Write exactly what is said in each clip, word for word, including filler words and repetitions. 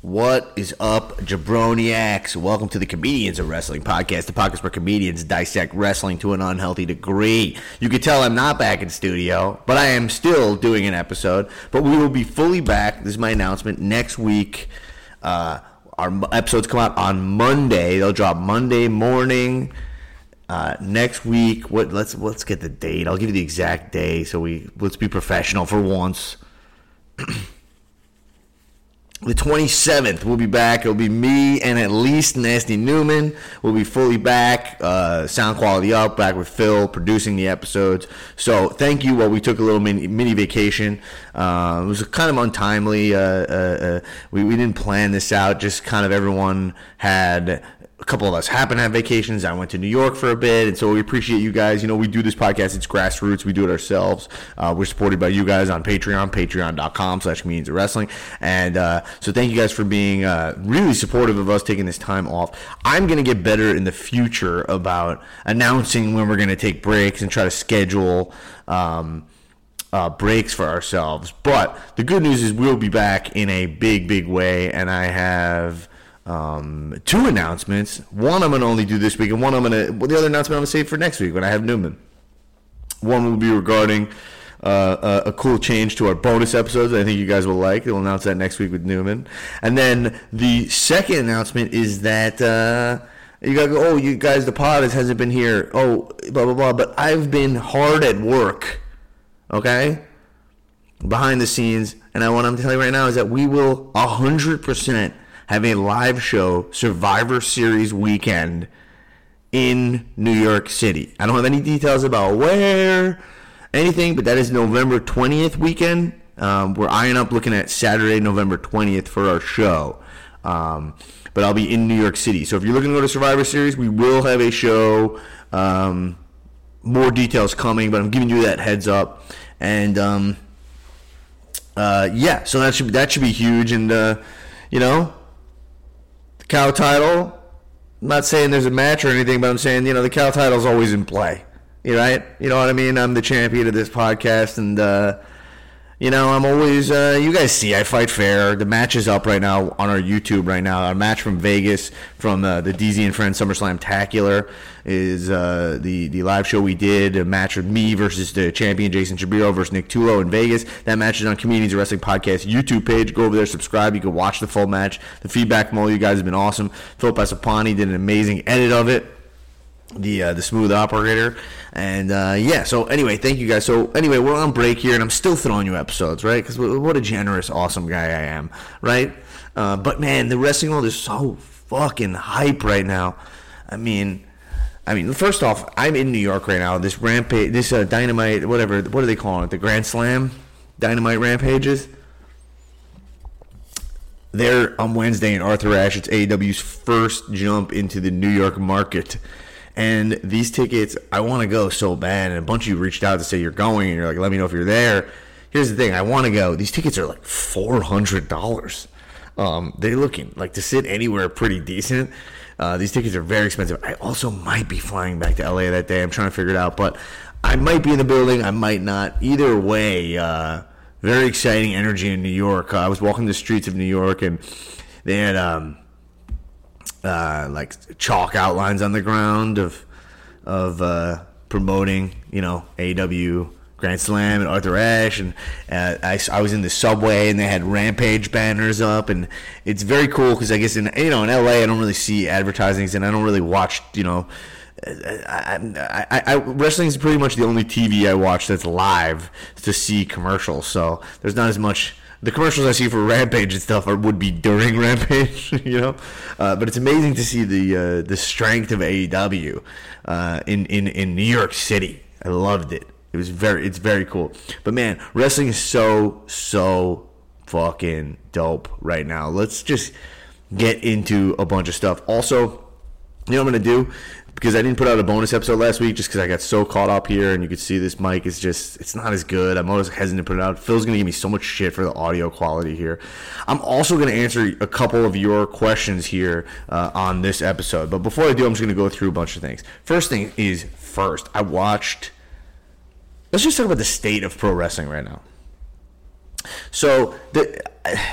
What is up, jabroniacs? Welcome to the Comedians of Wrestling podcast, the podcast where comedians dissect wrestling to an unhealthy degree. You can tell I'm not back in studio, but I am still doing an episode. But we will be fully back. This is my announcement. Next week, uh, our episodes come out on Monday. They'll drop Monday morning. Uh, next week, what? Let's let's get the date. I'll give you the exact day. So we let's be professional for once. The twenty-seventh, we'll be back. It'll be me and at least Nasty Newman. We'll be fully back, uh, sound quality up, back with Phil producing the episodes. So thank you. Well, we took a little mini, mini vacation. Uh, it was kind of untimely. Uh, uh, uh, we, we didn't plan this out. Just kind of everyone had... A couple of us happen to have vacations. I went to New York for a bit, and so we appreciate you guys. You know, we do this podcast. It's grassroots. We do it ourselves. Uh, we're supported by you guys on Patreon, patreon.com slash comedians of wrestling. And uh, so thank you guys for being uh, really supportive of us taking this time off. I'm going to get better in the future about announcing when we're going to take breaks and try to schedule um, uh, breaks for ourselves. But the good news is we'll be back in a big, big way, and I have... Um, two announcements. One I'm going to only do this week, and one I'm going to, well, the other announcement I'm going to save for next week when I have Newman. One will be regarding uh, a, a cool change to our bonus episodes that I think you guys will like. We'll announce that next week with Newman. And then the second announcement is that uh, you got to go, oh, you guys, the pod hasn't been here. Oh, blah, blah, blah. But I've been hard at work, okay, behind the scenes. And I want to tell you right now is that we will one hundred percent have a live show, Survivor Series weekend in New York City. I don't have any details about where, anything, but that is November twentieth weekend. Um, we're eyeing up looking at Saturday, November twentieth for our show. Um, but I'll be in New York City. So if you're looking to go to Survivor Series, we will have a show. Um, more details coming, but I'm giving you that heads up. And um, uh, yeah, so that should that should be huge. And uh, you know. Cow title, I'm not saying there's a match or anything, but I'm saying, you know, the cow title's always in play. You right? You know what I mean? I'm the champion of this podcast, and, uh, you know, I'm always, uh, you guys see, I fight fair. The match is up right now on our YouTube right now. Our match from Vegas from uh, the D Z and Friends SummerSlam-tacular is uh, the, the live show we did, a match with me versus the champion Jason Shapiro versus Nick Tulo in Vegas. That match is on Comedians of Wrestling Podcast YouTube page. Go over there, subscribe. You can watch the full match. The feedback from all you guys has been awesome. Phil Pasapani did an amazing edit of it. The uh, the smooth operator. And uh, yeah, so anyway, thank you guys. So anyway, we're on break here, and I'm still throwing you episodes, right? Because what a generous, awesome guy I am, right? Uh, but man, the wrestling world is so fucking hype right now. I mean, I mean, first off, I'm in New York right now. This rampage, this uh, Dynamite, whatever, what are they calling it? The Grand Slam Dynamite Rampages. They're on Wednesday in Arthur Ashe. It's A E W's first jump into the New York market. And these tickets, I want to go so bad. And a bunch of you reached out to say you're going, and you're like, let me know if you're there. Here's the thing. I want to go. These tickets are like four hundred dollars. Um, they're looking like to sit anywhere pretty decent. Uh, these tickets are very expensive. I also might be flying back to L A that day. I'm trying to figure it out. But I might be in the building. I might not. Either way, uh, very exciting energy in New York. Uh, I was walking the streets of New York, and they had... Um, Uh, like chalk outlines on the ground of of uh, promoting, you know, A E W Grand Slam and Arthur Ashe, and uh, I, I was in the subway and they had Rampage banners up, and it's very cool because I guess in you know in L A I don't really see advertisings, and I don't really watch, you know, I, I, I, I wrestling is pretty much the only T V I watch that's live to see commercials, so there's not as much. The commercials I see for Rampage and stuff are, would be during Rampage, you know. Uh, but it's amazing to see the uh, the strength of A E W uh, in, in in New York City. I loved it. It was very it's very cool. But man, wrestling is so so fucking dope right now. Let's just get into a bunch of stuff. Also, you know what I'm gonna do? Because I didn't put out a bonus episode last week just because I got so caught up here, and you can see this mic is just, it's not as good. I'm always hesitant to put it out. Phil's going to give me so much shit for the audio quality here. I'm also going to answer a couple of your questions here uh, on this episode. But before I do, I'm just going to go through a bunch of things. First thing is first, I watched, let's just talk about the state of pro wrestling right now. So, the...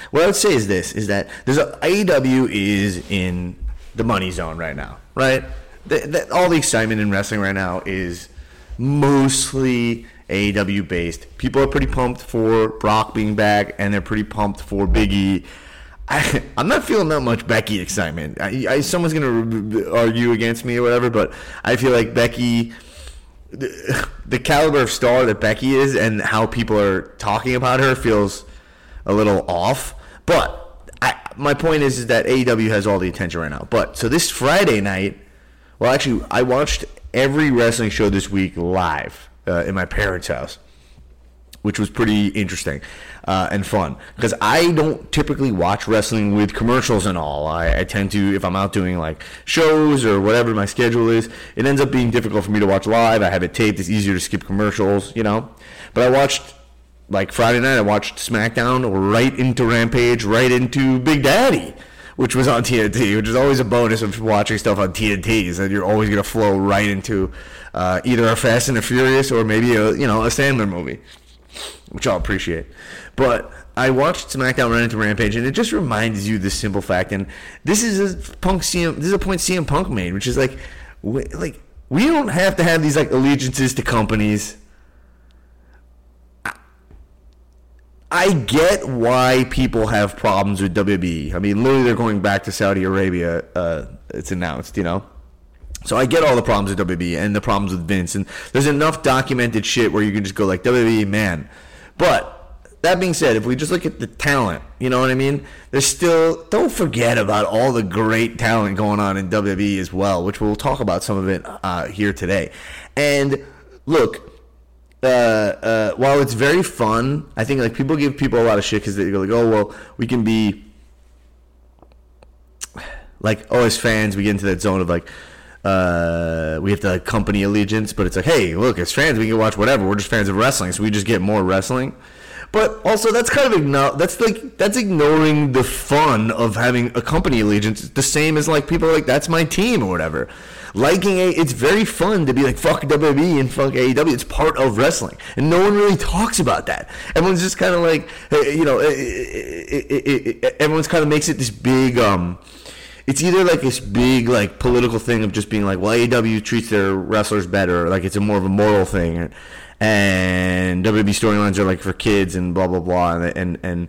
what I would say is this: is that there's a, A E W is in the money zone right now, right? The, the, all the excitement in wrestling right now is mostly A E W based. People are pretty pumped for Brock being back, and they're pretty pumped for Big E. I, I'm not feeling that much Becky excitement. I, I, someone's going to argue against me or whatever, but I feel like Becky, the, the caliber of star that Becky is and how people are talking about her feels a little off. But I, my point is, is that A E W has all the attention right now. But so this Friday night, well, actually, I watched every wrestling show this week live uh, in my parents' house, which was pretty interesting uh, and fun. Because I don't typically watch wrestling with commercials and all. I, I tend to, if I'm out doing like shows or whatever my schedule is, it ends up being difficult for me to watch live. I have it taped. It's easier to skip commercials, you know. But I watched, like Friday night, I watched SmackDown right into Rampage, right into Big Daddy, which was on T N T, which is always a bonus of watching stuff on T N T, is that you're always going to flow right into uh, either a Fast and the Furious or maybe a, you know, a Sandler movie, which I'll appreciate. But I watched SmackDown run into Rampage, and it just reminds you this simple fact. And this is a Punk C M. This is a point C M Punk made, which is like, we, like we don't have to have these like allegiances to companies. I, I get why people have problems with W W E. I mean, literally, they're going back to Saudi Arabia. Uh, it's announced, you know. So I get all the problems with W W E and the problems with Vince, and there's enough documented shit where you can just go like, W W E, man. But that being said, if we just look at the talent, you know what I mean? There's still, don't forget about all the great talent going on in W W E as well, which we'll talk about some of it uh, here today. And look, uh, uh, while it's very fun, I think like people give people a lot of shit because they go like, oh, well, we can be like, oh, as fans, we get into that zone of like, Uh, we have to like, company allegiance, but it's like, hey, look, as fans, we can watch whatever. We're just fans of wrestling, so we just get more wrestling. But also, that's kind of igno- that's like that's ignoring the fun of having a company allegiance. It's the same as like people are like, that's my team or whatever. Liking a, it's very fun to be like fuck W W E and fuck A E W. It's part of wrestling, and no one really talks about that. Everyone's just kind of like, hey, you know, it, it, it, it, everyone's kind of makes it this big. Um, It's either like this big like political thing of just being like, well, A E W treats their wrestlers better, like it's a more of a moral thing, and W W E storylines are like for kids and blah blah blah, and and, and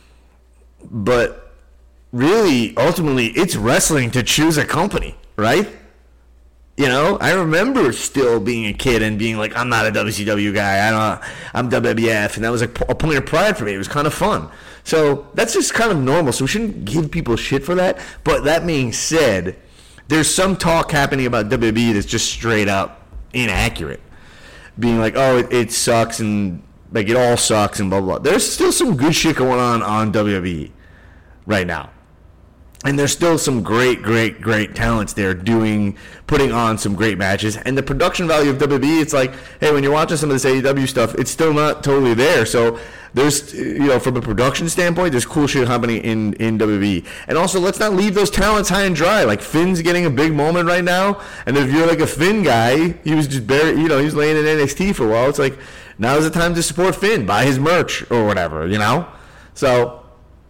but really, ultimately, it's wrestling to choose a company, right? You know, I remember still being a kid and being like, I'm not a W C W guy, I don't, I'm W W F, and that was like a point of pride for me. It was kind of fun. So that's just kind of normal. So we shouldn't give people shit for that. But that being said, there's some talk happening about W W E that's just straight up inaccurate. Being like, oh, it, it sucks and like it all sucks and blah, blah, blah. There's still some good shit going on on W W E right now. And there's still some great, great, great talents there doing, putting on some great matches. And the production value of W W E, it's like, hey, when you're watching some of this A E W stuff, it's still not totally there. So there's, you know, from a production standpoint, there's cool shit happening in, in W W E. And also, let's not leave those talents high and dry. Like, Finn's getting a big moment right now. And if you're like a Finn guy, he was just buried, you know, he was laying in N X T for a while. It's like, now's the time to support Finn. Buy his merch or whatever, you know? So,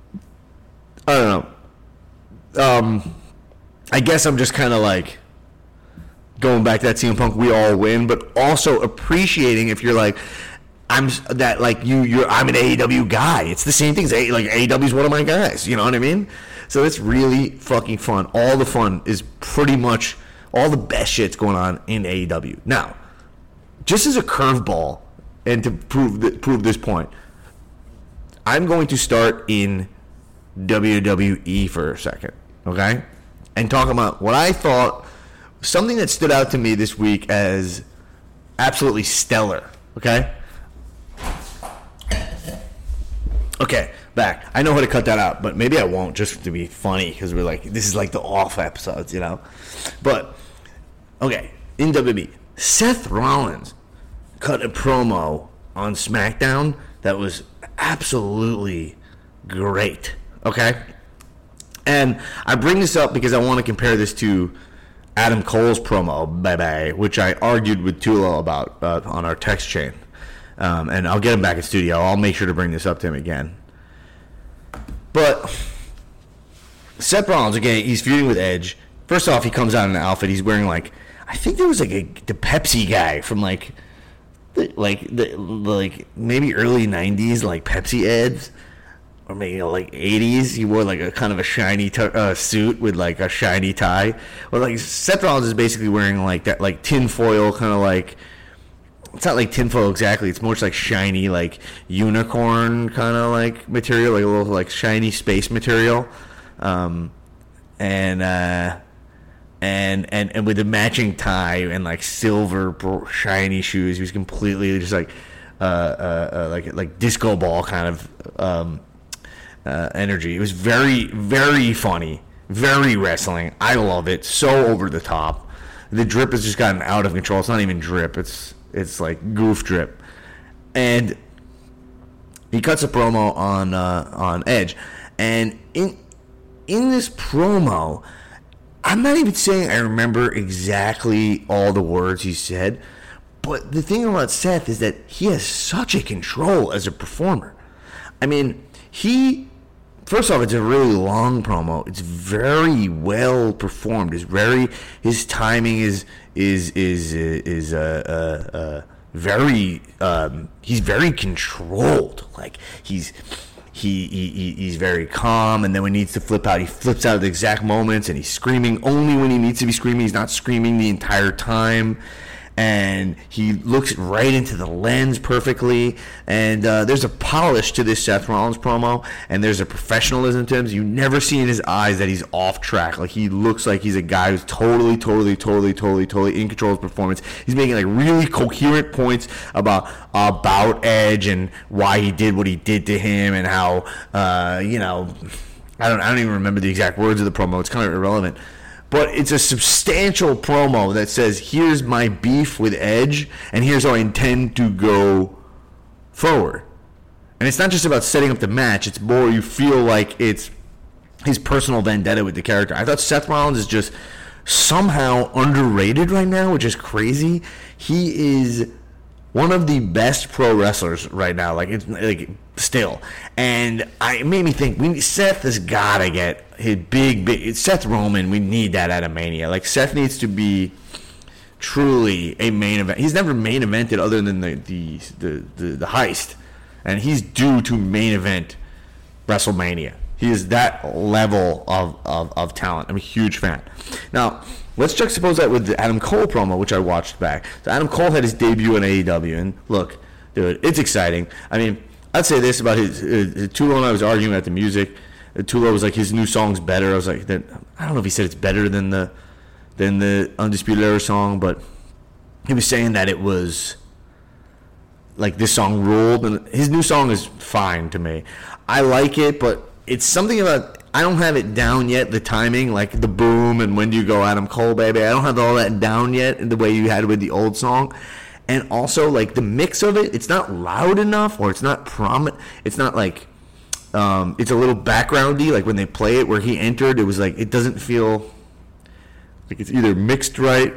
I don't know. Um, I guess I'm just kind of like going back to that C M Punk, we all win, but also appreciating if you're like, I'm that like you, you're, I'm an A E W guy. It's the same thing. As a, like A E W is one of my guys. You know what I mean? So it's really fucking fun. All the fun is pretty much all the best shit's going on in A E W. Now, just as a curveball, and to prove th- prove this point, I'm going to start in W W E for a second, okay? And talk about what I thought, something that stood out to me this week as absolutely stellar, okay? Okay, back. I know how to cut that out, but maybe I won't just to be funny because we're like, this is like the off episodes, you know? But, okay, in W W E, Seth Rollins cut a promo on SmackDown that was absolutely great. Okay? And I bring this up because I want to compare this to Adam Cole's promo, bye-bye, which I argued with Tula about uh, on our text chain. Um, and I'll get him back in studio. I'll make sure to bring this up to him again. But Seth Rollins, again, he's feuding with Edge. First off, he comes out in an outfit. He's wearing, like, I think there was, like, a, the Pepsi guy from, like, the, like, the, like maybe early nineties, like, Pepsi ads. Or maybe, you know, like, eighties. He wore, like, a kind of a shiny t- uh, suit with, like, a shiny tie. Well, like, Seth Rollins is basically wearing, like, that, like, tinfoil kind of, like, it's not like tinfoil exactly. It's more just like shiny, like unicorn kind of like material, like a little like shiny space material, um, and uh, and and and with the matching tie and like silver shiny shoes. He was completely just like uh, uh, uh, like like disco ball kind of um, uh, energy. It was very very funny, very wrestling. I love it. So over the top. The drip has just gotten out of control. It's not even drip. It's It's like goof drip, and he cuts a promo on uh, on Edge, and in in this promo, I'm not even saying I remember exactly all the words he said, but the thing about Seth is that he has such a control as a performer. I mean, he first off, it's a really long promo. It's very well performed. It's very his timing is. is is is uh, uh, uh, very um, he's very controlled. Like he's he, he he's very calm, and then when he needs to flip out, he flips out at the exact moments, and he's screaming only when he needs to be screaming. He's not screaming the entire time, and he looks right into the lens perfectly. And uh, there's a polish to this Seth Rollins promo, and there's a professionalism to him. You never see in his eyes that he's off track. Like he looks like he's a guy who's totally, totally, totally, totally, totally in control of his performance. He's making like really coherent points about about Edge and why he did what he did to him, and how uh, you know, I don't, I don't even remember the exact words of the promo. It's kind of irrelevant. But it's a substantial promo that says, here's my beef with Edge, and here's how I intend to go forward. And it's not just about setting up the match. It's more you feel like it's his personal vendetta with the character. I thought Seth Rollins is just somehow underrated right now, which is crazy. He is one of the best pro wrestlers right now, like it's like still. And I, it made me think, we Seth has got to get his big, big Seth Roman. We need that at a Mania. Like Seth needs to be truly a main event. He's never main evented other than the the the, the, the heist, and he's due to main event WrestleMania. He is that level of, of, of talent. I'm a huge fan. Now, let's juxtapose that with the Adam Cole promo, which I watched back. So Adam Cole had his debut in A E W, and look, dude, it's exciting. I mean, I'd say this about his, his, his Tulo and I was arguing at the music. Tulo was like, his new song's better. I was like, I don't know if he said it's better than the than the Undisputed Era song, but he was saying that it was like this song ruled, and his new song is fine to me. I like it, but it's something about, I don't have it down yet, the timing, like the boom and when do you go Adam Cole, baby. I don't have all that down yet in the way you had with the old song. And also, like, the mix of it, it's not loud enough, or it's not prominent. It's not like, um, it's a little backgroundy, like when they play it, where he entered, it was like, it doesn't feel like it's either mixed right,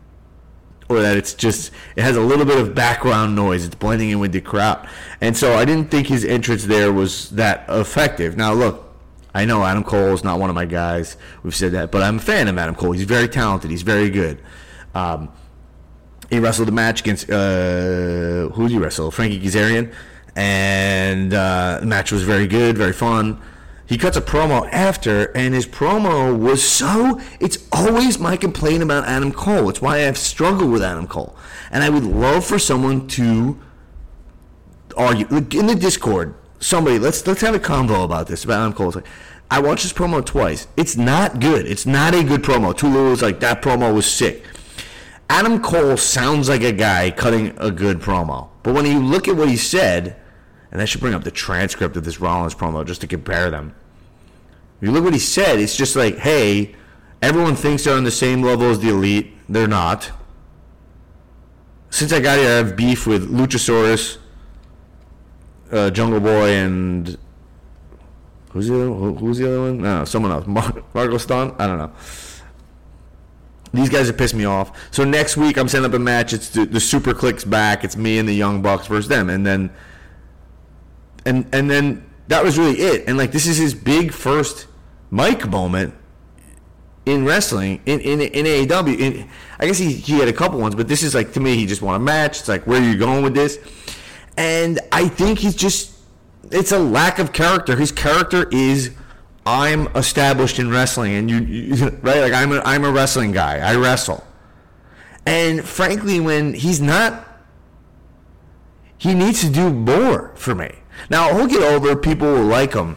or that it's just, it has a little bit of background noise. It's blending in with the crowd. And so I didn't think his entrance there was that effective. Now, look, I know Adam Cole is not one of my guys. We've said that. But I'm a fan of Adam Cole. He's very talented. He's very good. Um, he wrestled a match against, uh, who did he wrestle? Frankie Kazarian. And uh, the match was very good, very fun. He cuts a promo after, and his promo was so, it's always my complaint about Adam Cole. It's why I've struggled with Adam Cole. And I would love for someone to argue, in the Discord, somebody, let's let's have a convo about this, about Adam Cole. It's like, I watched this promo twice. It's not good. It's not a good promo. Tulu was like, that promo was sick. Adam Cole sounds like a guy cutting a good promo. But when you look at what he said, and I should bring up the transcript of this Rollins promo just to compare them. If you look what he said, it's just like, hey, everyone thinks they're on the same level as the Elite. They're not. Since I got here, I have beef with Luchasaurus, uh, Jungle Boy, and who's the other one? Who's the other one? No, someone else. Mar- Marco Stunt? I don't know. These guys have pissed me off. So next week, I'm setting up a match. It's the, the Super Click's back. It's me and the Young Bucks versus them. And then And and then that was really it. And like, this is his big first mic moment in wrestling, in in, in A E W. In, I guess he, he had a couple ones, but this is like, to me, he just won a match. It's like, where are you going with this? And I think he's just, it's a lack of character. His character is, I'm established in wrestling, and you, you right? Like, I'm a, I'm a wrestling guy. I wrestle. And frankly, when he's not, he needs to do more for me. Now, he'll get over, people will like him.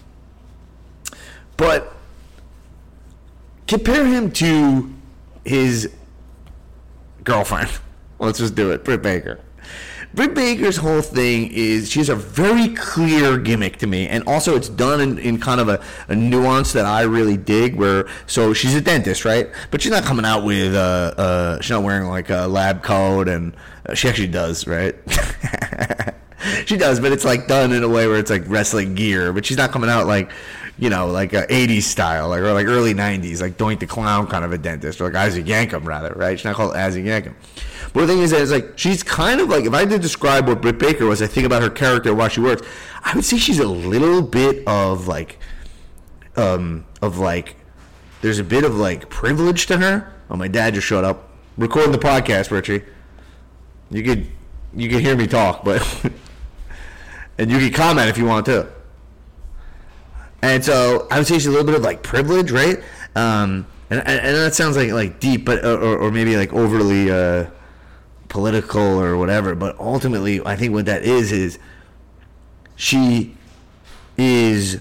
But compare him to his girlfriend. Let's just do it, Britt Baker. Britt Baker's whole thing is, she has a very clear gimmick to me, and also it's done in, in kind of a, a nuance that I really dig, where, so she's a dentist, right? But she's not coming out with, uh, uh, she's not wearing like a lab coat, and uh, she actually does, right? She does, but it's like done in a way where it's like wrestling gear, but she's not coming out like, you know, like a eighties style, like, or like early nineties, like Doink the Clown kind of a dentist, or like Isaac Yankem, rather, right? She's not called Isaac Yankem. But the thing is that it's like, she's kind of like, if I had to describe what Britt Baker was, I think about her character, while she works, I would say she's a little bit of like, um, of like, there's a bit of like privilege to her. Oh, my dad just showed up. Recording the podcast, Richie. You could, you could hear me talk, but, and you could comment if you want to. And so I would say she's a little bit of like privilege, right? Um, and, and and that sounds like like deep, but or, or maybe like overly uh, political or whatever. But ultimately, I think what that is is she is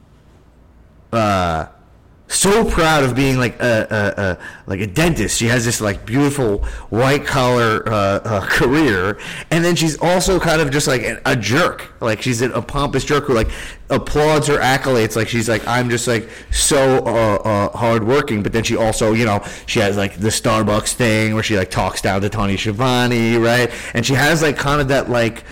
uh, so proud of being like a, a, a like a dentist. She has this like beautiful white collar uh, uh, career, and then she's also kind of just like a, a jerk. Like, she's a, a pompous jerk who like applauds her accolades. Like, she's like, I'm just like so uh, uh, hardworking. But then she also, you know, she has like the Starbucks thing where she like talks down to Tony Schiavone, right? And she has like kind of that like.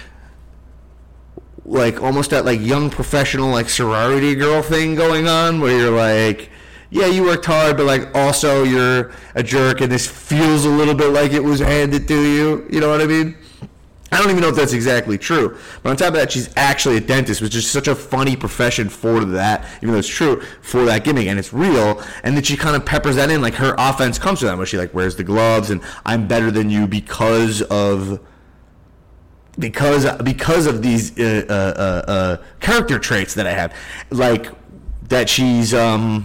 like almost that like young professional like sorority girl thing going on, where you're like, yeah, you worked hard, but like also you're a jerk, and this feels a little bit like it was handed to you. You know what I mean? I don't even know if that's exactly true. But on top of that, she's actually a dentist, which is such a funny profession for that, even though it's true, for that gimmick, and it's real. And then she kind of peppers that in, like her offense comes to that, where she like wears the gloves, and I'm better than you because of because because of these uh, uh, uh, uh, character traits that I have, like that she's um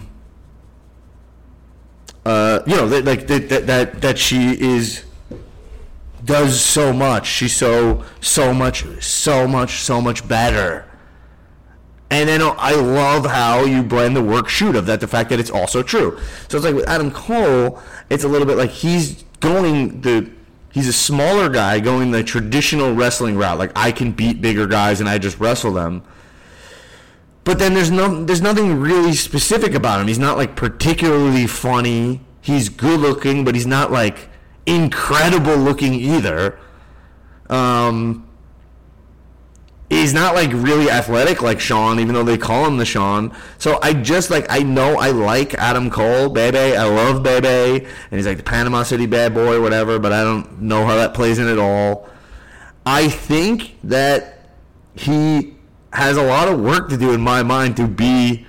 uh you know that like that that that, that she is. does so much. She's so, so much, so much, so much better. And then I love how you blend the work shoot of that, the fact that it's also true. So it's like with Adam Cole, it's a little bit like he's going the, he's a smaller guy going the traditional wrestling route. Like, I can beat bigger guys and I just wrestle them. But then there's no, there's nothing really specific about him. He's not like particularly funny. He's good looking, but he's not like incredible looking either. Um, he's not like really athletic like Shawn, even though they call him the Shawn. So I just like, I know I like Adam Cole, Bebe. I love Bebe, and he's like the Panama City bad boy, whatever. But I don't know how that plays in at all. I think that he has a lot of work to do in my mind to be.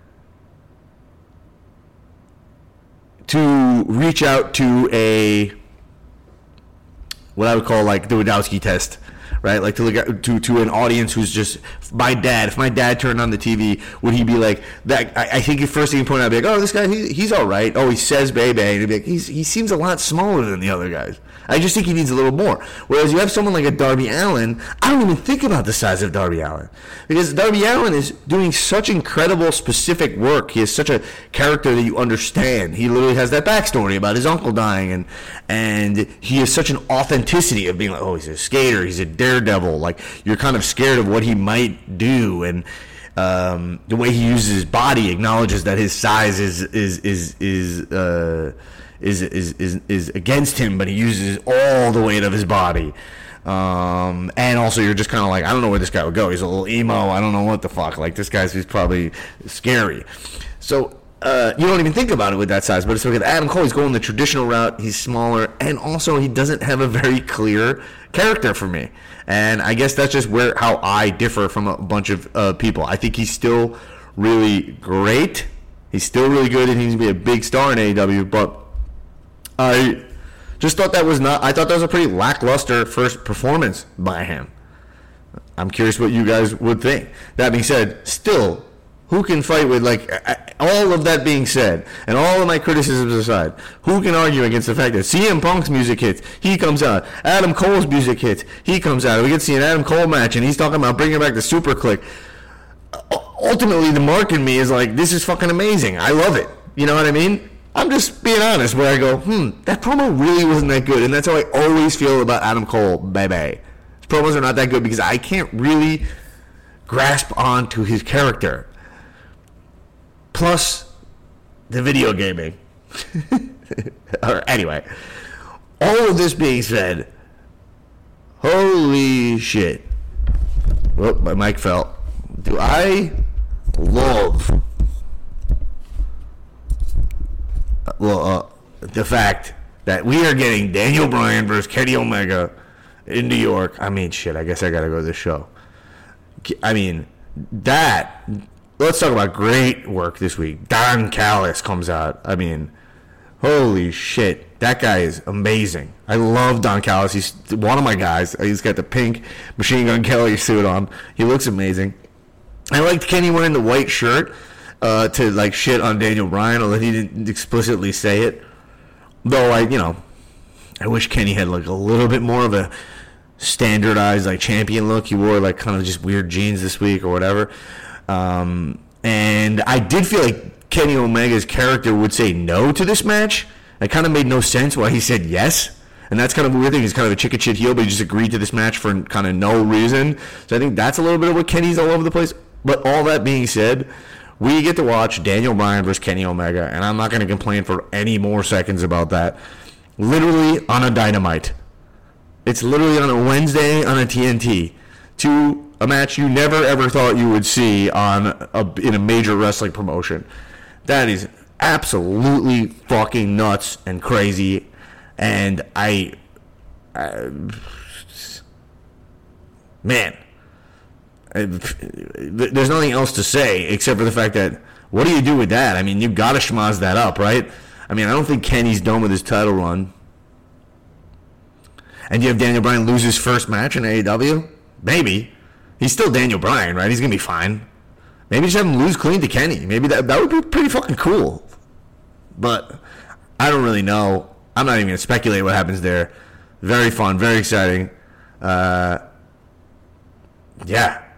to reach out to a. What I would call like the Wadowski test, right? Like to look at, to to an audience who's just my dad. If my dad turned on the T V, would he be like that? I, I think the first thing you point out, would be like, oh, this guy, he, he's all right. Oh, he says baby, and he'd be like, he's, he seems a lot smaller than the other guys. I just think he needs a little more. Whereas you have someone like a Darby Allin, I don't even think about the size of Darby Allin, because Darby Allin is doing such incredible specific work. He has such a character that you understand. He literally has that backstory about his uncle dying, and and he has such an authenticity of being like, oh, he's a skater, he's a daredevil. Like, you're kind of scared of what he might do, and um, the way he uses his body acknowledges that his size is is is is. Uh, Is, is is is against him, but he uses all the weight of his body. Um, and also, you're just kind of like, I don't know where this guy would go. He's a little emo. I don't know what the fuck. Like, this guy's he's probably scary. So uh, you don't even think about it with that size. But it's like Adam Cole, he's going the traditional route. He's smaller, and also he doesn't have a very clear character for me. And I guess that's just where how I differ from a bunch of uh, people. I think he's still really great. He's still really good, and he's going to be a big star in A E W. But I just thought that was not. I thought that was a pretty lackluster first performance by him. I'm curious what you guys would think. That being said, still, who can fight with, like, all of that being said, and all of my criticisms aside, who can argue against the fact that C M Punk's music hits, he comes out, Adam Cole's music hits, he comes out, we get to see an Adam Cole match, and he's talking about bringing back the Super Click. Ultimately, the mark in me is like, this is fucking amazing. I love it. You know what I mean? I'm just being honest, where I go, hmm, that promo really wasn't that good, and that's how I always feel about Adam Cole, baby. His promos are not that good because I can't really grasp onto his character. Plus, the video gaming. Or anyway, all of this being said, holy shit. Whoop, my mic fell. Do I love well, uh, the fact that we are getting Daniel Bryan versus Kenny Omega in New York? I mean, shit, I guess I gotta go to this show. I mean, that... Let's talk about great work this week. Don Callis comes out. I mean, holy shit. That guy is amazing. I love Don Callis. He's one of my guys. He's got the pink Machine Gun Kelly suit on. He looks amazing. I liked Kenny wearing the white shirt uh, to, like, shit on Daniel Bryan, although he didn't explicitly say it. Though, I, you know, I wish Kenny had, like, a little bit more of a standardized, like, champion look. He wore, like, kind of just weird jeans this week or whatever. Um, and I did feel like Kenny Omega's character would say no to this match. It kind of made no sense why he said yes. And that's kind of a weird thing. He's kind of a chicken shit heel, but he just agreed to this match for kind of no reason. So I think that's a little bit of what Kenny's all over the place. But all that being said, we get to watch Daniel Bryan versus Kenny Omega, and I'm not going to complain for any more seconds about that. Literally on a Dynamite. It's literally on a Wednesday on a T N T. To a match you never ever thought you would see on a, in a major wrestling promotion. That is absolutely fucking nuts and crazy. And I, I man, I, there's nothing else to say except for the fact that what do you do with that? I mean, you gotta schmozz that up, right? I mean, I don't think Kenny's done with his title run. And you have Daniel Bryan lose his first match in A E W? Maybe. He's still Daniel Bryan, right? He's going to be fine. Maybe just have him lose clean to Kenny. Maybe that that would be pretty fucking cool. But I don't really know. I'm not even going to speculate what happens there. Very fun. Very exciting. Uh, yeah.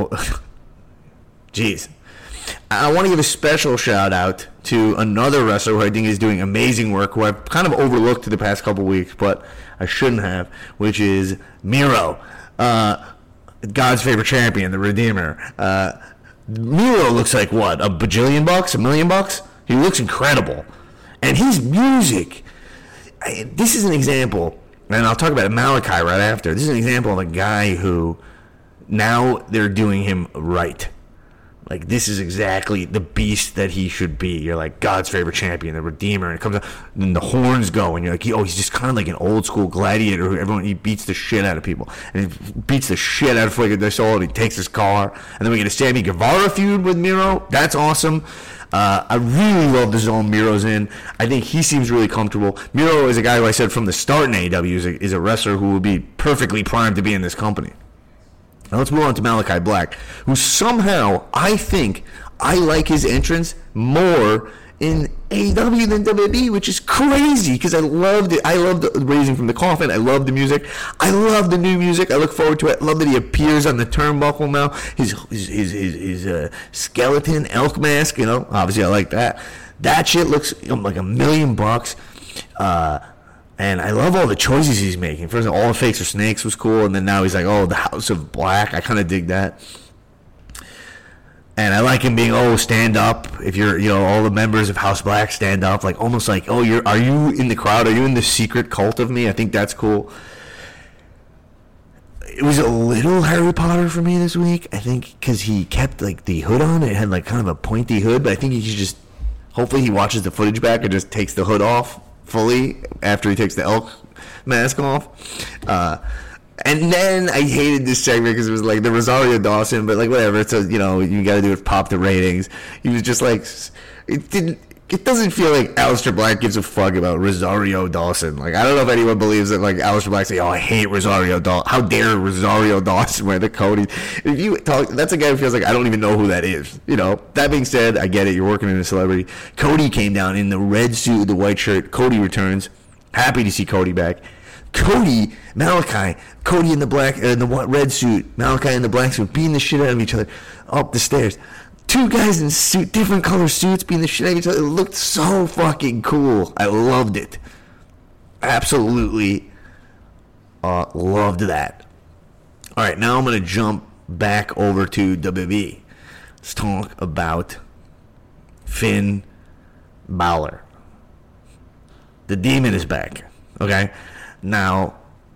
Jeez. I want to give a special shout out to another wrestler who I think is doing amazing work, who I've kind of overlooked the past couple weeks, but I shouldn't have, which is Miro. Uh... God's favorite champion, the Redeemer. Uh, Miro looks like, what, a bajillion bucks? A million bucks? He looks incredible. And his music, I, this is an example, and I'll talk about Malachi right after. This is an example of a guy who now they're doing him right. Like, this is exactly the beast that he should be. You're like, God's favorite champion, the Redeemer, and it comes out, and the horns go, and you're like, oh, he's just kind of like an old school gladiator who everyone, he beats the shit out of people. And he beats the shit out of Fuego del Sol, and he takes his car. And then we get a Sammy Guevara feud with Miro. That's awesome. Uh, I really love the zone Miro's in. I think he seems really comfortable. Miro is a guy who I said from the start in A E W is a, is a wrestler who will be perfectly primed to be in this company. Now let's move on to Malachi Black, who somehow, I think, I like his entrance more in A E W than W W E, which is crazy, because I loved it. I loved the Raising from the Coffin. I love the music. I love the new music. I look forward to it. I love that he appears on the turnbuckle now. His his his, his, his uh, skeleton elk mask, you know, obviously I like that. That shit looks like a million bucks. Uh... And I love all the choices he's making. First of all, All the Fakes Are Snakes was cool. And then now he's like, oh, the House of Black. I kind of dig that. And I like him being, oh, stand up. If you're, you know, all the members of House Black stand up. Like, almost like, oh, you're, are you in the crowd? Are you in the secret cult of me? I think that's cool. It was a little Harry Potter for me this week. I think because he kept, like, the hood on. It had, like, kind of a pointy hood. But I think he just Hopefully he watches the footage back and just takes the hood off fully after he takes the elk mask off. Uh, and then I hated this segment because it was like the Rosario Dawson, but like whatever. It's a, you know, you got to do it, pop the ratings. He was just like, it didn't. It doesn't feel like Aleister Black gives a fuck about Rosario Dawson. Like, I don't know if anyone believes that, like, Aleister Black say, oh, I hate Rosario Dawson. How dare Rosario Dawson wear the Cody? If you talk, that's a guy who feels like I don't even know who that is. You know, that being said, I get it. You're working in a celebrity. Cody came down in the red suit, the white shirt. Cody returns. Happy to see Cody back. Cody, Malachi, Cody in the black, uh, in the red suit, Malachi in the black suit, beating the shit out of each other up the stairs. Two guys in suit, different color suits, beating the shit out of each other. It looked so fucking cool. I loved it. Absolutely uh, loved that. All right, now I'm going to jump back over to W W E. Let's talk about Finn Balor. The Demon is back. Okay? Now,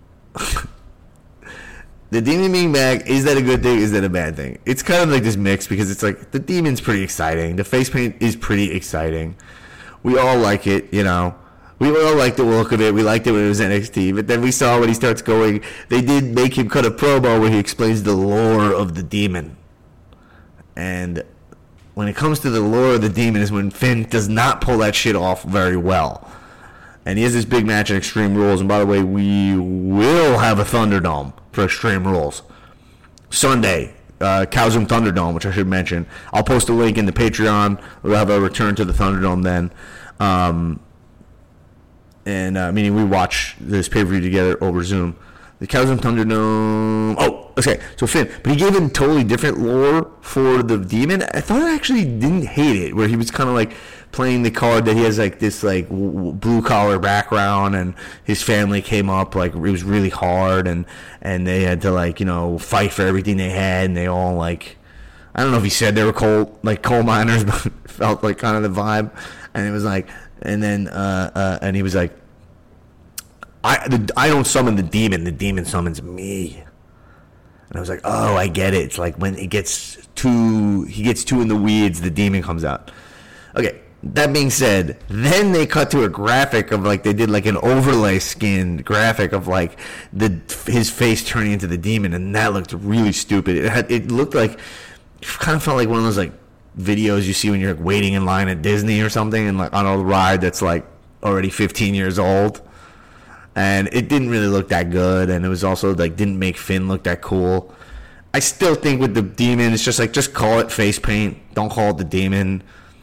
the Demon being back, is that a good thing? Is that a bad thing? It's kind of like this mix because it's like the Demon's pretty exciting. The face paint is pretty exciting. We all like it, you know. We all like the look of it. We liked it when it was N X T. But then we saw when he starts going, they did make him cut a promo where he explains the lore of the Demon. And when it comes to the lore of the Demon is when Finn does not pull that shit off very well. And he has this big match at Extreme Rules. And by the way, we will have a Thunderdome for Extreme Rules. Sunday, uh, Kowzoom Thunderdome, which I should mention. I'll post a link in the Patreon. We'll have a return to the Thunderdome then. Um, and uh, meaning we watch this pay-per-view together over Zoom. The Kowzoom Thunderdome. Oh, okay. So Finn, but he gave him totally different lore for the Demon. I thought I actually didn't hate it, where he was kind of like playing the card that he has like this like w- blue collar background, and his family came up like it was really hard, and and they had to like you know fight for everything they had, and they all like I don't know if he said they were coal like coal miners, but it felt like kind of the vibe, and it was like and then uh, uh, and he was like. I, the, I don't summon the Demon. The Demon summons me. And I was like, oh, I get it. It's like when it gets too, he gets too in the weeds, the Demon comes out. Okay, that being said, then they cut to a graphic of like, they did like an overlay skinned graphic of like the his face turning into the Demon, and that looked really stupid. It had, it looked like, it kind of felt like one of those like videos you see when you're like waiting in line at Disney or something, and like on a ride that's like already fifteen years old. And it didn't really look that good, and it was also like didn't make Finn look that cool. I still think with the Demon, it's just like just call it face paint. Don't call it the Demon.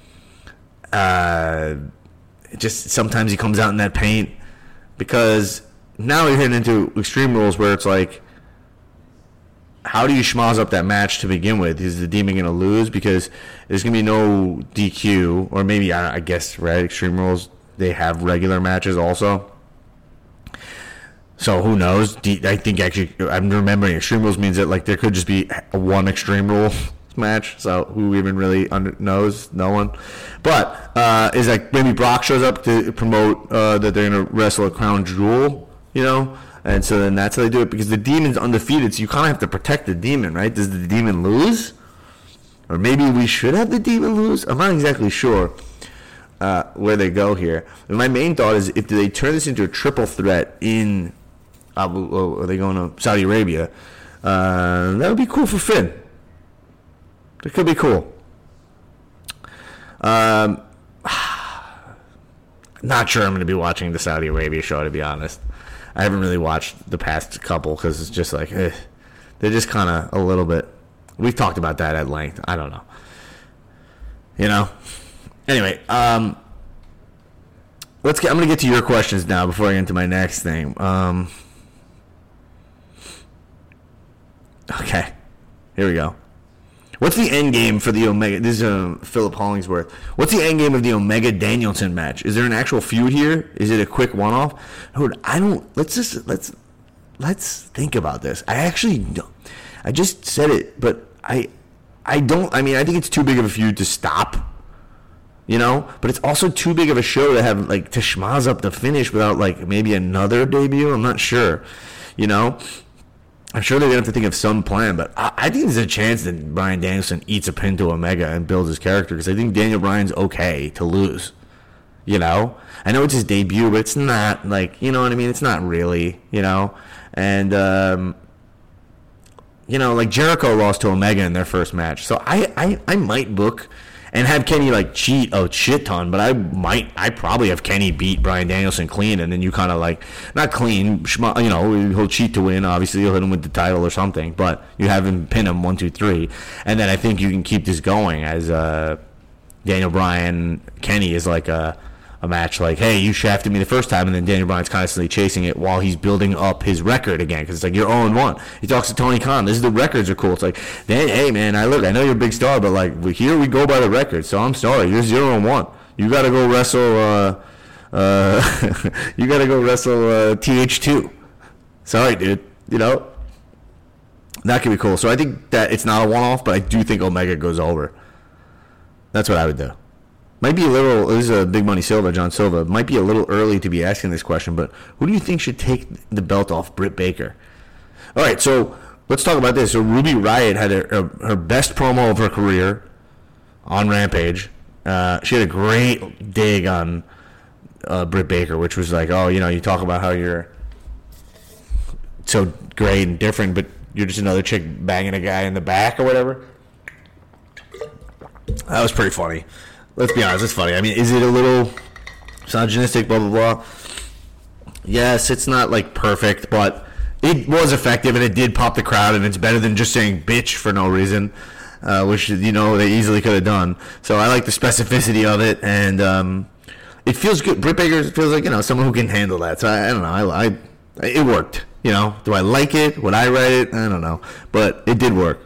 Uh, it just sometimes he comes out in that paint because now we're heading into Extreme Rules where it's like, how do you schmoz up that match to begin with? Is the Demon going to lose because there's going to be no D Q, or maybe I, I guess right Extreme Rules they have regular matches also. So who knows? I think actually I'm remembering Extreme Rules means that like there could just be a one Extreme Rule match. So who even really under, knows? No one. But uh, is like maybe Brock shows up to promote uh, that they're gonna wrestle a Crown Jewel, you know? And so then that's how they do it because the Demon's undefeated. So you kind of have to protect the Demon, right? Does the Demon lose? Or maybe we should have the Demon lose? I'm not exactly sure uh, where they go here. And my main thought is if they turn this into a triple threat in. Uh, are they going to Saudi Arabia? Uh, that would be cool for Finn. It could be cool. Um, not sure I'm going to be watching the Saudi Arabia show, to be honest. I haven't really watched the past couple because it's just like, eh, they're just kind of a little bit. We've talked about that at length. I don't know. You know? Anyway, um, let's get, I'm going to get to your questions now before I get into my next thing. Um, Okay, here we go. What's the end game for the Omega? This is uh, Philip Hollingsworth. What's the end game of the Omega Danielson match? Is there an actual feud here? Is it a quick one-off? I don't. Let's just let's let's think about this. I actually don't. I just said it, but I I don't. I mean, I think it's too big of a feud to stop. You know, but it's also too big of a show to have like to schmaz up the finish without like maybe another debut. I'm not sure. You know. I'm sure they're going to have to think of some plan, but I, I think there's a chance that Bryan Danielson eats a pin to Omega and builds his character, because I think Daniel Bryan's okay to lose. You know? I know it's his debut, but it's not, like, you know what I mean? It's not really, you know? And, um, you know, like, Jericho lost to Omega in their first match. So I, I, I might book and have Kenny, like, cheat a shit ton, but I might, I probably have Kenny beat Bryan Danielson clean, and then you kind of, like, not clean, you know, he'll cheat to win, obviously, you'll hit him with the title or something, but you have him pin him one, two, three, and then I think you can keep this going as uh, Daniel Bryan, Kenny is like a, a match like, hey, you shafted me the first time, and then Daniel Bryan's constantly chasing it while he's building up his record again, because it's like, you're oh and one. He talks to Tony Khan. This is the records are cool. It's like, hey, man, I look, I know you're a big star, but, like, here we go by the records, so I'm sorry. You're zero and one. You got to go wrestle, uh, uh, you got to go wrestle uh, T H two. Sorry, dude. You know? That could be cool. So I think that it's not a one-off, but I do think Omega goes over. That's what I would do. Might be a little, this is a Big Money Silva, John Silva, might be a little early to be asking this question, but who do you think should take the belt off Britt Baker? All right, so let's talk about this. So Ruby Riott had a, a, her best promo of her career on Rampage. Uh, she had a great dig on uh, Britt Baker, which was like, oh, you know, you talk about how you're so great and different, but you're just another chick banging a guy in the back or whatever. That was pretty funny. Let's be honest, it's funny. I mean, is it a little misogynistic, blah, blah, blah? Yes, it's not, like, perfect, but it was effective, and it did pop the crowd, and it's better than just saying bitch for no reason, uh, which, you know, they easily could have done. So I like the specificity of it, and um, it feels good. Britt Baker feels like, you know, someone who can handle that. So I, I don't know. I, I it worked, you know. Do I like it? Would I write it? I don't know. But it did work.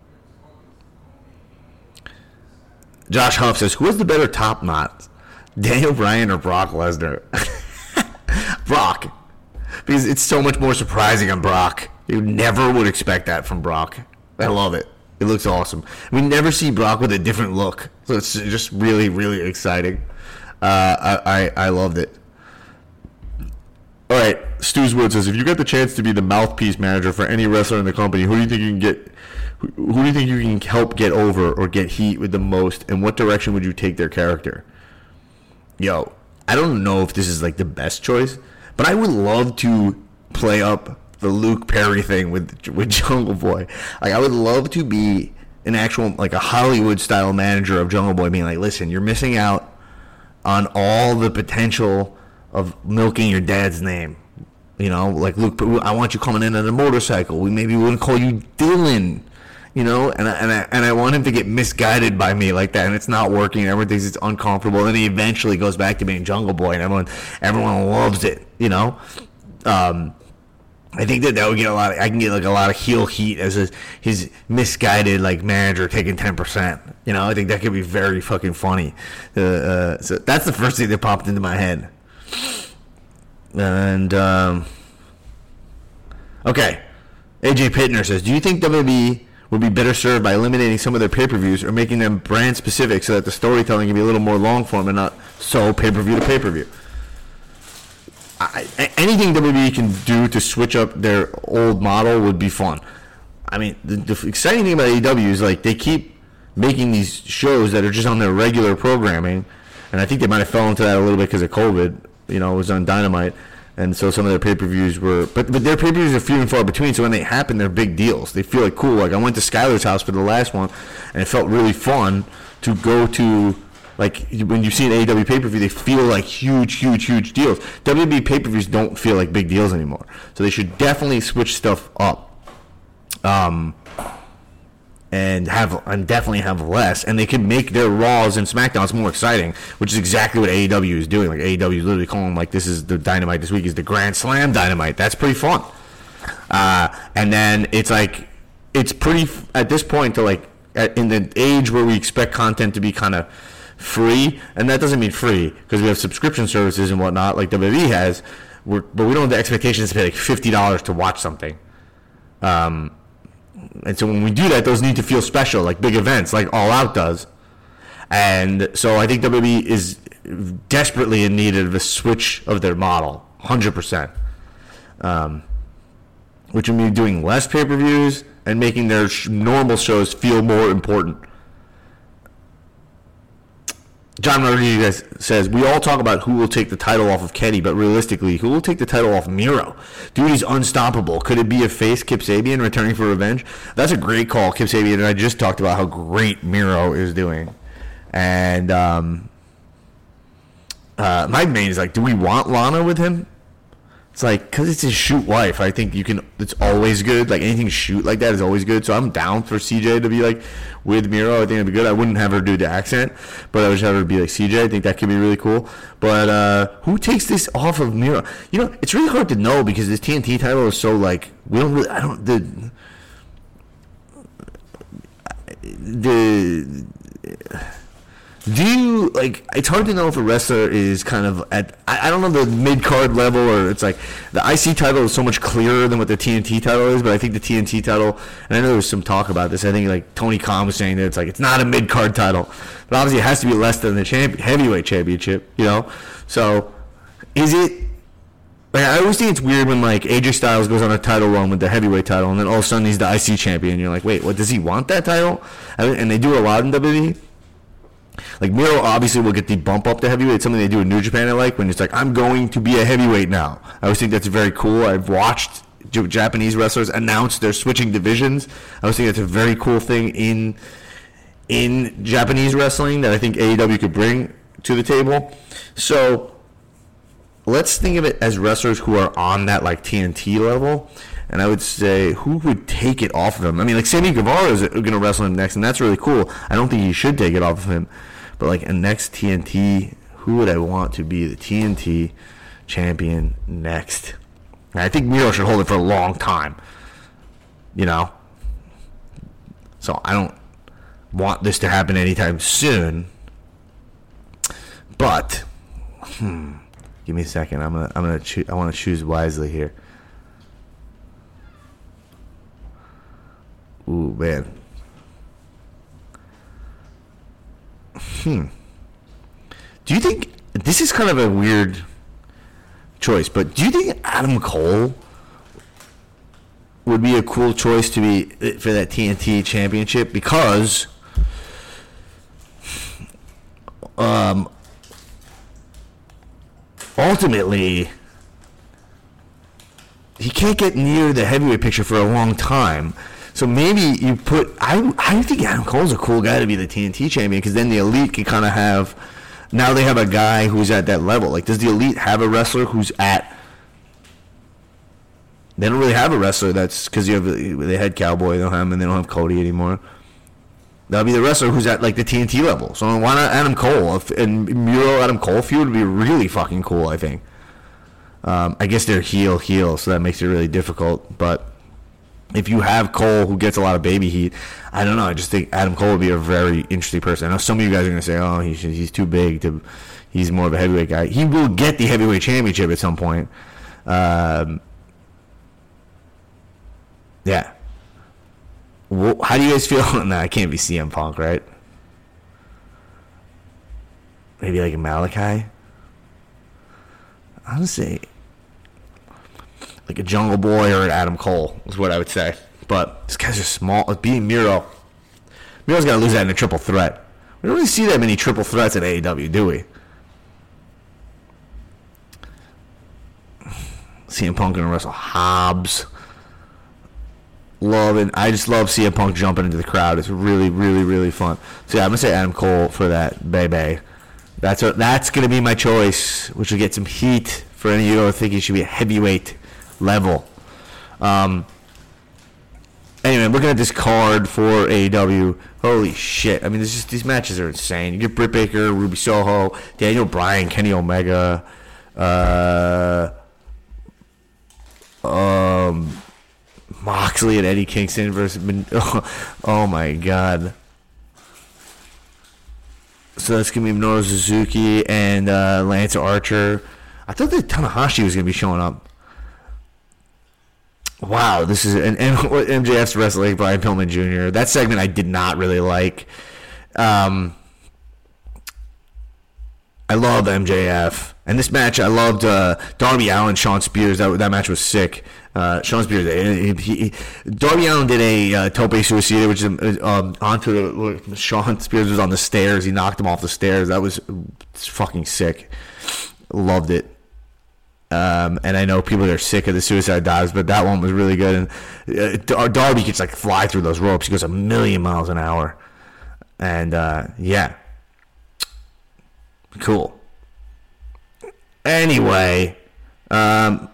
Josh Huff says, who is the better top knot, Daniel Bryan or Brock Lesnar? Brock. Because it's so much more surprising on Brock. You never would expect that from Brock. I love it. It looks awesome. We never see Brock with a different look. So it's just really, really exciting. Uh, I, I, I loved it. All right. Stu's Wood says, if you get the chance to be the mouthpiece manager for any wrestler in the company, who do you think you can get... Who do you think you can help get over or get heat with the most, and what direction would you take their character? Yo, I don't know if this is like the best choice, but I would love to play up the Luke Perry thing with with Jungle Boy. Like, I would love to be an actual, like, a Hollywood style manager of Jungle Boy, being like, listen, you're missing out on all the potential of milking your dad's name. You know, like, Luke, I want you coming in on a motorcycle. We maybe wouldn't call you Dylan. You know, and I, and I and I want him to get misguided by me like that, and it's not working. And everyone thinks it's uncomfortable, and he eventually goes back to being Jungle Boy, and everyone everyone loves it. You know, um, I think that that would get a lot. Of, I can get like a lot of heel heat as a, his misguided like manager taking ten percent. You know, I think that could be very fucking funny. Uh, uh, so that's the first thing that popped into my head. And um, okay, A J Pittner says, do you think W W E would be better served by eliminating some of their pay-per-views or making them brand-specific so that the storytelling can be a little more long-form and not so pay-per-view to pay-per-view? I, anything W W E can do to switch up their old model would be fun. I mean, the, the exciting thing about A E W is, like, they keep making these shows that are just on their regular programming, and I think they might have fell into that a little bit because of COVID. You know, it was on Dynamite. And so some of their pay-per-views were... But, but their pay-per-views are few and far between, so when they happen, they're big deals. They feel like cool. Like, I went to Skylar's house for the last one, and it felt really fun to go to... Like, when you see an A E W pay-per-view, they feel like huge, huge, huge deals. W W E pay-per-views don't feel like big deals anymore. So they should definitely switch stuff up. Um... And have and definitely have less, and they can make their Raws and SmackDowns more exciting, which is exactly what A E W is doing. Like, A E W is literally calling, like, this is the Dynamite this week is the Grand Slam Dynamite. That's pretty fun. Uh, and then it's like it's pretty at this point to like at, in the age where we expect content to be kind of free, and that doesn't mean free because we have subscription services and whatnot like W W E has. We're, but we don't have the expectations to pay like fifty dollars to watch something. Um. And so when we do that, those need to feel special, like big events, like All Out does. And so I think W W E is desperately in need of a switch of their model, one hundred percent. Um, which would mean doing less pay-per-views and making their sh- normal shows feel more important. John Rodriguez says, we all talk about who will take the title off of Kenny, but realistically, who will take the title off Miro? Dude, he's unstoppable. Could it be a face, Kip Sabian, returning for revenge? That's a great call, Kip Sabian, and I just talked about how great Miro is doing. And um, uh, my main is like, do we want Lana with him? It's like, because it's his shoot wife, I think you can, it's always good. Like, anything shoot like that is always good. So I'm down for C J to be, like, with Miro. I think it'd be good. I wouldn't have her do the accent, but I would have her be, like, C J. I think that could be really cool. But uh, who takes this off of Miro? You know, it's really hard to know because this T N T title is so, like, we don't really, I don't, the, the, do you, like, it's hard to know if a wrestler is kind of at, I, I don't know the mid-card level, or it's like, the I C title is so much clearer than what the T N T title is, but I think the T N T title, and I know there was some talk about this, I think, like, Tony Khan was saying that it's like, it's not a mid-card title, but obviously it has to be less than the champ- heavyweight championship, you know? So, is it, like, I always think it's weird when, like, A J Styles goes on a title run with the heavyweight title, and then all of a sudden he's the I C champion, and you're like, wait, what, does he want that title? And they do a lot in W W E. Like, Miro obviously will get the bump up to heavyweight. It's something they do in New Japan I like, when it's like, I'm going to be a heavyweight now. I always think that's very cool. I've watched J- Japanese wrestlers announce they're switching divisions. I always think that's a very cool thing in in Japanese wrestling that I think A E W could bring to the table. So let's think of it as wrestlers who are on that, like, T N T level. And I would say, who would take it off of him? I mean, like, Sammy Guevara is going to wrestle him next, and that's really cool. I don't think he should take it off of him. But, like, a next T N T, who would I want to be the T N T champion next? And I think Miro should hold it for a long time. You know? So I don't want this to happen anytime soon. But, hmm, give me a second. I'm gonna, I'm gonna choose. I want to choose wisely here. Ooh, man. Hmm. Do you think, this is kind of a weird choice, but do you think Adam Cole would be a cool choice to be for that T N T championship? Because um, ultimately, he can't get near the heavyweight picture for a long time. So maybe you put, I I think Adam Cole's a cool guy to be the T N T champion, because then the Elite can kind of have, now they have a guy who's at that level. Like, does the Elite have a wrestler who's at, they don't really have a wrestler that's, because you have, they had Cowboy, they don't have him, and they don't have Cody anymore. That'll be the wrestler who's at, like, the T N T level. So why not Adam Cole? If, and Miro Adam Cole feud would be really fucking cool, I think. Um, I guess they're heel, heel, so that makes it really difficult, but if you have Cole, who gets a lot of baby heat, I don't know. I just think Adam Cole would be a very interesting person. I know some of you guys are going to say, oh, he's, he's too big. to, He's more of a heavyweight guy. He will get the heavyweight championship at some point. Um, yeah. Well, how do you guys feel? Nah, it can't be C M Punk, right? Maybe like a Malachi? I would say like a Jungle Boy or an Adam Cole is what I would say. But this guy's just small. Being Miro, Miro's got to lose that in a triple threat. We don't really see that many triple threats at A E W, do we? C M Punk gonna wrestle Hobbs. Love it. I just love C M Punk jumping into the crowd. It's really, really, really fun. So yeah, I'm gonna say Adam Cole for that, baby. That's what. That's gonna be my choice, which will get some heat for any of you who think he should be a heavyweight level. Um. Anyway, looking at this card for A E W, holy shit! I mean, this just these matches are insane. You get Britt Baker, Ruby Soho, Daniel Bryan, Kenny Omega, uh, um, Moxley and Eddie Kingston versus. Oh, oh my god! So that's gonna be Minoru Suzuki and uh, Lance Archer. I thought that Tanahashi was gonna be showing up. Wow, this is an M J F's wrestling Brian Pillman Junior That segment I did not really like. Um, I I love M J F. And this match, I loved uh, Darby Allin, Shawn Spears. That that match was sick. Uh, Shawn Spears, he, he, he, Darby Allin did a uh, tope suicida, which is um, onto the, Shawn Spears was on the stairs. He knocked him off the stairs. That was fucking sick. Loved it. Um, and I know people are sick of the suicide dives, but that one was really good. And uh, Darby gets like fly through those ropes. He goes a million miles an hour. And uh, yeah, cool. Anyway, um,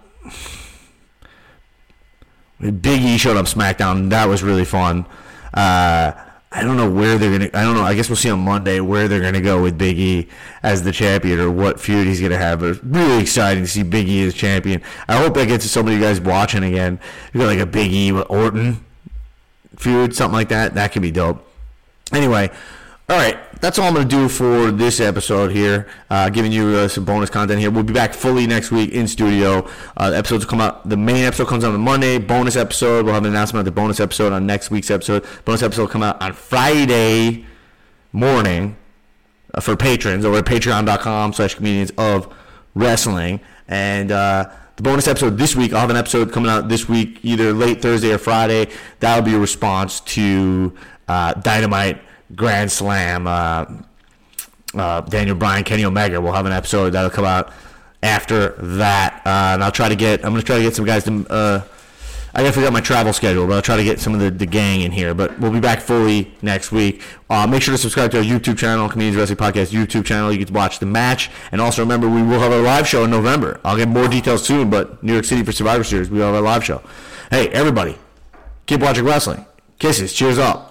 Big E showed up SmackDown. That was really fun. Uh, I don't know where they're gonna. I don't know. I guess we'll see on Monday where they're gonna go with Big E as the champion or what feud he's gonna have. But it's really exciting to see Big E as champion. I hope that gets to some of you guys watching again. You got like a Big E with Orton feud, something like that. That could be dope. Anyway, all right. That's all I'm going to do for this episode here, uh, giving you uh, some bonus content here. We'll be back fully next week in studio. Uh, the episodes will come out. The main episode comes out on Monday. Bonus episode, we'll have an announcement of the bonus episode on next week's episode. Bonus episode will come out on Friday morning uh, for patrons over at patreon.com slash comedians of wrestling. And uh, the bonus episode this week, I'll have an episode coming out this week, either late Thursday or Friday. That'll be a response to uh, Dynamite Grand Slam, uh, uh, Daniel Bryan, Kenny Omega. We'll have an episode that'll come out after that, uh, and I'll try to get. I'm gonna try to get some guys to. Uh, I gotta figure out my travel schedule, but I'll try to get some of the, the gang in here. But we'll be back fully next week. Uh, make sure to subscribe to our YouTube channel, Comedians Wrestling Podcast YouTube channel. You get to watch the match, and also remember we will have a live show in November. I'll get more details soon, but New York City for Survivor Series, we will have a live show. Hey, everybody, keep watching wrestling. Kisses. Cheers up.